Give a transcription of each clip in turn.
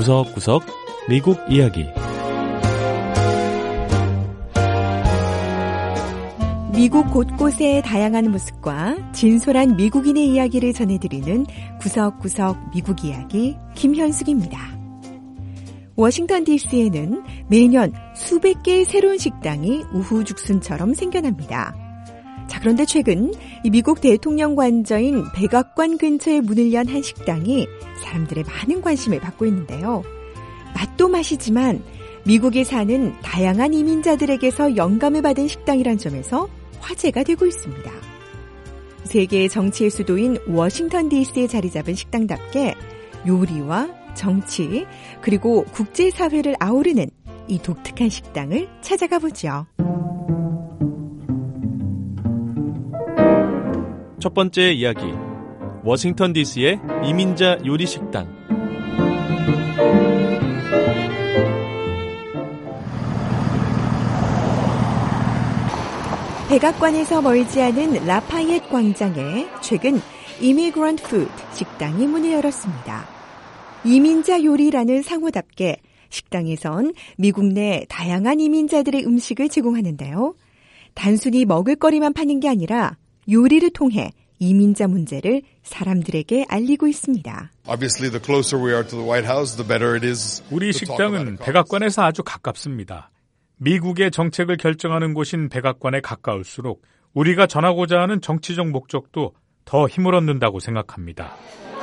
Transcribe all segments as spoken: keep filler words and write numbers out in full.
구석구석 미국 이야기. 미국 곳곳의 다양한 모습과 진솔한 미국인의 이야기를 전해드리는 구석구석 미국 이야기 김현숙입니다. 워싱턴 디씨에는 매년 수백 개의 새로운 식당이 우후죽순처럼 생겨납니다. 자, 그런데 최근 이 미국 대통령 관저인 백악관 근처에 문을 연 한 식당이 사람들의 많은 관심을 받고 있는데요. 맛도 맛이지만 미국에 사는 다양한 이민자들에게서 영감을 받은 식당이란 점에서 화제가 되고 있습니다. 세계의 정치의 수도인 워싱턴 디씨에 자리 잡은 식당답게 요리와 정치 그리고 국제사회를 아우르는 이 독특한 식당을 찾아가 보죠. 첫 번째 이야기, 워싱턴 디씨의 이민자 요리 식당. 백악관에서 멀지 않은 라파이옅 광장에 최근 이미그런트 푸드 식당이 문을 열었습니다. 이민자 요리라는 상호답게 식당에선 미국 내 다양한 이민자들의 음식을 제공하는데요. 단순히 먹을거리만 파는 게 아니라 요리를 통해 이민자 문제를 사람들에게 알리고 있습니다. 우리 식당은 백악관에서 아주 가깝습니다. 미국의 정책을 결정하는 곳인 백악관에 가까울수록 우리가 전하고자 하는 정치적 목적도 더 힘을 얻는다고 생각합니다.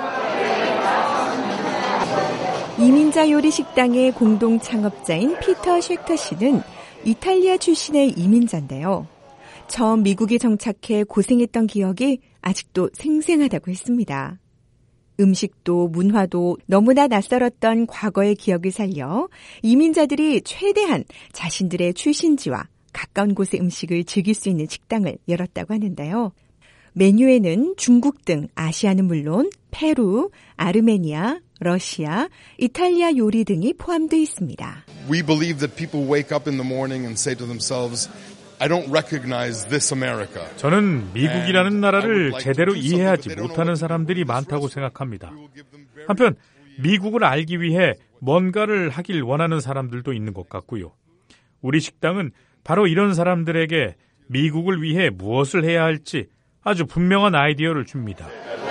이민자 요리 식당의 공동 창업자인 피터 쉑터 씨는 이탈리아 출신의 이민자인데요. 처음 미국에 정착해 고생했던 기억이 아직도 생생하다고 했습니다. 음식도 문화도 너무나 낯설었던 과거의 기억을 살려 이민자들이 최대한 자신들의 출신지와 가까운 곳의 음식을 즐길 수 있는 식당을 열었다고 하는데요. 메뉴에는 중국 등 아시아는 물론 페루, 아르메니아, 러시아, 이탈리아 요리 등이 포함되어 있습니다. We believe that people wake up in the morning and say to themselves, I don't recognize this America. 저는 미국이라는 나라를 제대로 이해하지 못하는 사람들이 많다고 생각합니다. 한편 미국을 알기 위해 뭔가를 하길 원하는 사람들도 있는 것 같고요. 우리 식당은 바로 이런 사람들에게 미국을 위해 무엇을 해야 할지 아주 분명한 아이디어를 줍니다.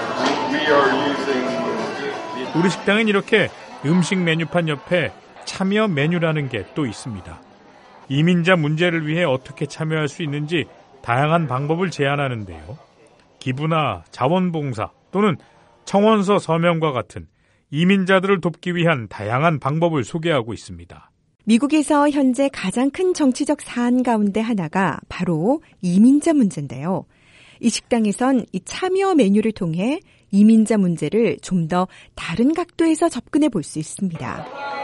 우리 식당은 이렇게 음식 메뉴판 옆에 참여 메뉴라는 게 또 있습니다. 이민자 문제를 위해 어떻게 참여할 수 있는지 다양한 방법을 제안하는데요. 기부나 자원봉사 또는 청원서 서명과 같은 이민자들을 돕기 위한 다양한 방법을 소개하고 있습니다. 미국에서 현재 가장 큰 정치적 사안 가운데 하나가 바로 이민자 문제인데요. 이 식당에선 이 참여 메뉴를 통해 이민자 문제를 좀 더 다른 각도에서 접근해 볼 수 있습니다.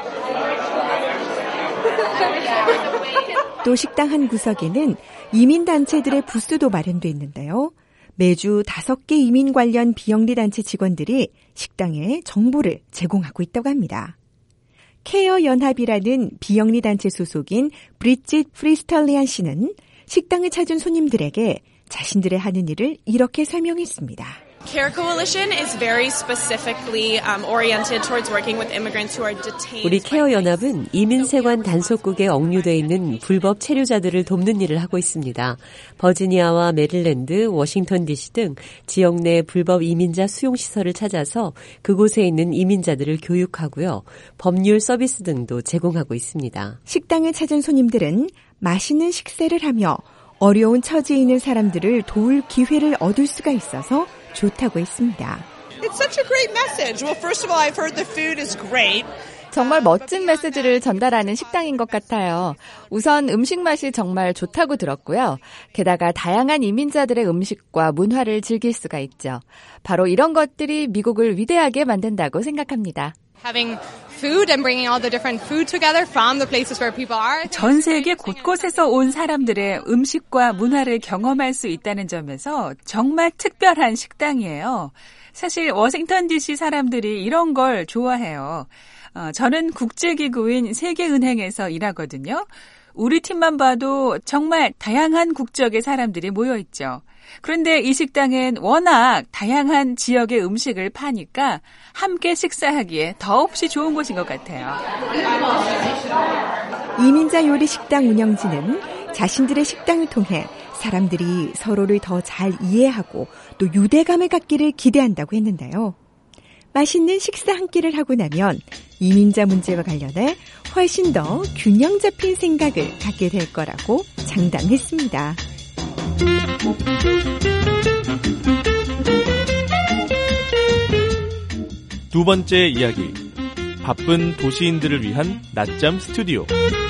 또 식당 한 구석에는 이민단체들의 부스도 마련되어 있는데요. 매주 다섯 개 이민 관련 비영리단체 직원들이 식당에 정보를 제공하고 있다고 합니다. 케어 연합이라는 비영리단체 소속인 브리짓 프리스털리안 씨는 식당을 찾은 손님들에게 자신들의 하는 일을 이렇게 설명했습니다. Care Coalition is very specifically um, oriented towards working with immigrants who are detained. 우리 케어 연합은 이민세관 단속국에 억류돼 있는 불법 체류자들을 돕는 일을 하고 있습니다. 버지니아와 메릴랜드, 워싱턴 디씨 등 지역 내 불법 이민자 수용 시설을 찾아서 그곳에 있는 이민자들을 교육하고요. 법률 서비스 등도 제공하고 있습니다. 식당을 찾은 손님들은 맛있는 식사를 하며 어려운 처지에 있는 사람들을 도울 기회를 얻을 수가 있어서 좋다고 했습니다. It's such a great message. Well, first of all, I've heard the food is great. 정말 멋진 메시지를 전달하는 식당인 것 같아요. 우선 음식 맛이 정말 좋다고 들었고요. 게다가 다양한 이민자들의 음식과 문화를 즐길 수가 있죠. 바로 이런 것들이 미국을 위대하게 만든다고 생각합니다. Having food and bringing all the different food together from the places where people are. 전 세계 곳곳에서 온 사람들의 음식과 문화를 경험할 수 있다는 점에서 정말 특별한 식당이에요. 사실 워싱턴 디씨 사람들이 이런 걸 좋아해요. 어, 저는 국제기구인 세계은행에서 일하거든요. 우리 팀만 봐도 정말 다양한 국적의 사람들이 모여 있죠. 그런데 이 식당엔 워낙 다양한 지역의 음식을 파니까 함께 식사하기에 더없이 좋은 곳인 것 같아요. 이민자 요리 식당 운영진은 자신들의 식당을 통해 사람들이 서로를 더 잘 이해하고 또 유대감을 갖기를 기대한다고 했는데요. 맛있는 식사 한 끼를 하고 나면 이민자 문제와 관련해 훨씬 더 균형 잡힌 생각을 갖게 될 거라고 장담했습니다. 두 번째 이야기. 바쁜 도시인들을 위한 낮잠 스튜디오.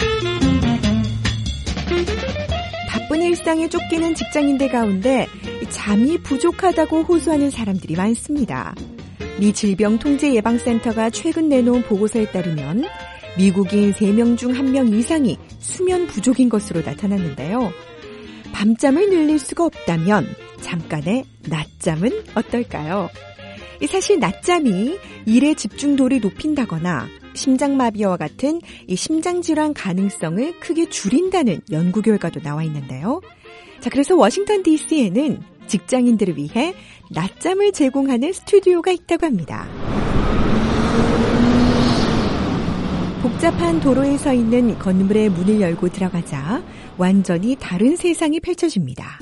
바쁜 일상에 쫓기는 직장인들 가운데 잠이 부족하다고 호소하는 사람들이 많습니다. 미 질병통제예방센터가 최근 내놓은 보고서에 따르면 미국인 세 명 중 한 명 이상이 수면 부족인 것으로 나타났는데요. 밤잠을 늘릴 수가 없다면 잠깐의 낮잠은 어떨까요? 사실 낮잠이 일의 집중도를 높인다거나 심장마비와 같은 이 심장질환 가능성을 크게 줄인다는 연구 결과도 나와 있는데요. 자, 그래서 워싱턴 디씨에는 직장인들을 위해 낮잠을 제공하는 스튜디오가 있다고 합니다. 복잡한 도로에 서 있는 건물의 문을 열고 들어가자 완전히 다른 세상이 펼쳐집니다.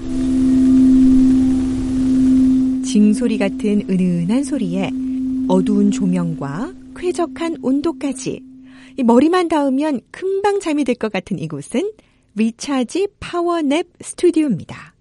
징소리 같은 은은한 소리에 어두운 조명과 쾌적한 온도까지 머리만 닿으면 금방 잠이 들 것 같은 이곳은 리차지 파워냅 스튜디오입니다.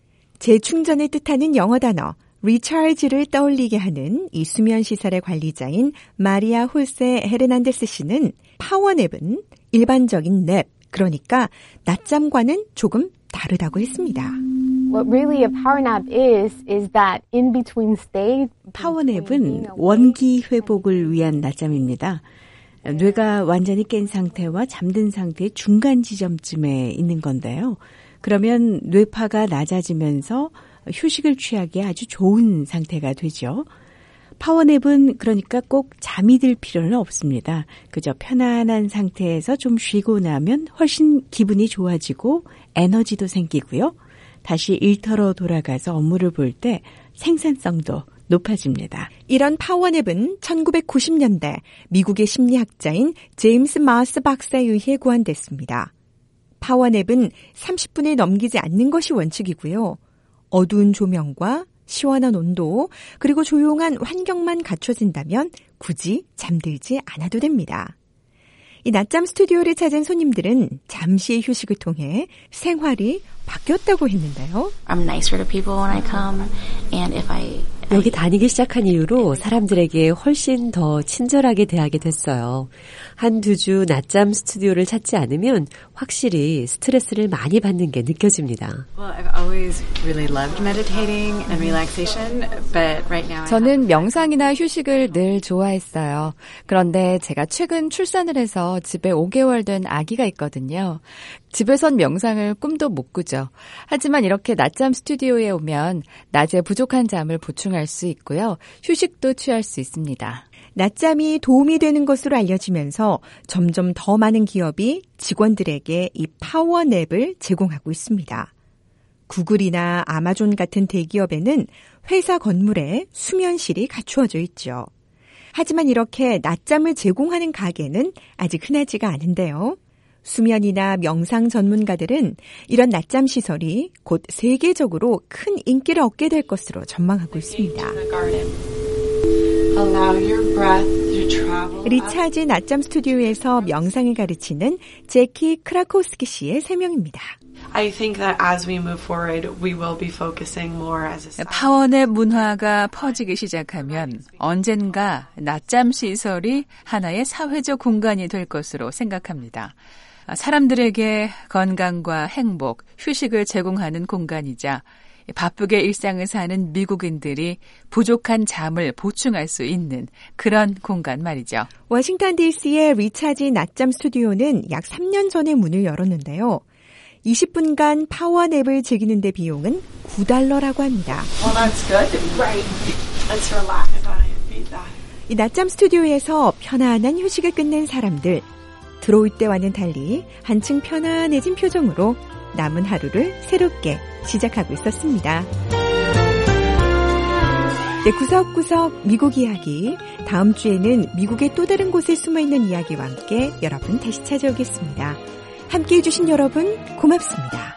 재충전을 뜻하는 영어 단어 리차지를 떠올리게 하는 이 수면시설의 관리자인 마리아 홀세 헤르난데스 씨는 파워냅은 일반적인 냅, 그러니까 낮잠과는 조금 다르다고 했습니다. What really a power nap is, is that in between stage. 파워냅은 원기 회복을 위한 낮잠입니다. 뇌가 완전히 깬 상태와 잠든 상태의 중간 지점쯤에 있는 건데요. 그러면 뇌파가 낮아지면서 휴식을 취하기에 아주 좋은 상태가 되죠. 파워냅은 그러니까 꼭 잠이 들 필요는 없습니다. 그저 편안한 상태에서 좀 쉬고 나면 훨씬 기분이 좋아지고 에너지도 생기고요. 다시 일터로 돌아가서 업무를 볼 때 생산성도 높아집니다. 이런 파워냅은 천구백구십 년대 미국의 심리학자인 제임스 마스 박사에 의해 고안됐습니다. 파워냅은 삼십 분을 넘기지 않는 것이 원칙이고요. 어두운 조명과 시원한 온도 그리고 조용한 환경만 갖춰진다면 굳이 잠들지 않아도 됩니다. 이 낮잠 스튜디오를 찾은 손님들은 잠시의 휴식을 통해 생활이 바뀌었다고 했는데요. I'm nicer to people when I come, and if I 여기 다니기 시작한 이후로 사람들에게 훨씬 더 친절하게 대하게 됐어요. 한두 주 낮잠 스튜디오를 찾지 않으면 확실히 스트레스를 많이 받는 게 느껴집니다. Well, I've always really loved meditating and relaxation, but right now 저는 명상이나 휴식을 늘 좋아했어요. 그런데 제가 최근 출산을 해서 집에 오 개월 된 아기가 있거든요. 집에선 명상을 꿈도 못 꾸죠. 하지만 이렇게 낮잠 스튜디오에 오면 낮에 부족한 잠을 보충할 수 있고요. 휴식도 취할 수 있습니다. 낮잠이 도움이 되는 것으로 알려지면서 점점 더 많은 기업이 직원들에게 이 파워냅을 제공하고 있습니다. 구글이나 아마존 같은 대기업에는 회사 건물에 수면실이 갖추어져 있죠. 하지만 이렇게 낮잠을 제공하는 가게는 아직 흔하지가 않은데요. 수면이나 명상 전문가들은 이런 낮잠 시설이 곧 세계적으로 큰 인기를 얻게 될 것으로 전망하고 있습니다. 리차지 낮잠 스튜디오에서 명상을 가르치는 제키 크라코스키 씨의 설명입니다. I think that as we move forward, we will be focusing more as a 파워냅 문화가 퍼지기 시작하면 언젠가 낮잠 시설이 하나의 사회적 공간이 될 것으로 생각합니다. 사람들에게 건강과 행복, 휴식을 제공하는 공간이자 바쁘게 일상을 사는 미국인들이 부족한 잠을 보충할 수 있는 그런 공간 말이죠. 워싱턴 디씨의 리차지 낮잠 스튜디오는 약 삼 년 전에 문을 열었는데요. 이십 분간 파워냅을 즐기는 데 비용은 구 달러라고 합니다. Well, that's good. Right. Let's relax. I thought I'd beat that. 이 낮잠 스튜디오에서 편안한 휴식을 끝낸 사람들. 들어올 때와는 달리 한층 편안해진 표정으로 남은 하루를 새롭게 시작하고 있었습니다. 네, 구석구석 미국 이야기. 다음 주에는 미국의 또 다른 곳에 숨어있는 이야기와 함께 여러분 다시 찾아오겠습니다. 함께해 주신 여러분 고맙습니다.